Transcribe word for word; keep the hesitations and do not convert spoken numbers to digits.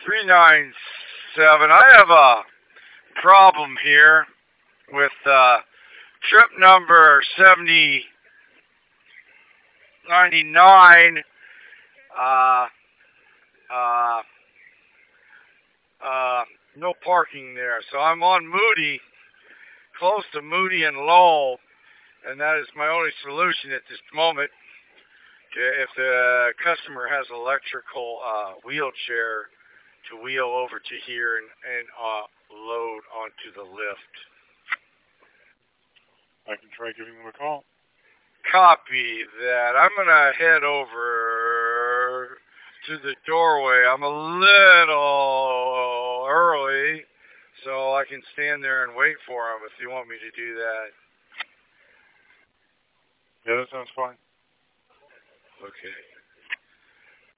three nine seven. I have a problem here with uh, trip number seventy ninety-nine. Uh, uh, uh, no parking there. So I'm on Moody, close to Moody and Lowell, and that is my only solution at this moment. If the customer has an electrical uh, wheelchair, to wheel over to here and, and uh, load onto the lift. I can try giving them a call. Copy that. I'm going to head over to the doorway. I'm a little early, so I can stand there and wait for him if you want me to do that. Yeah, that sounds fine. Okay.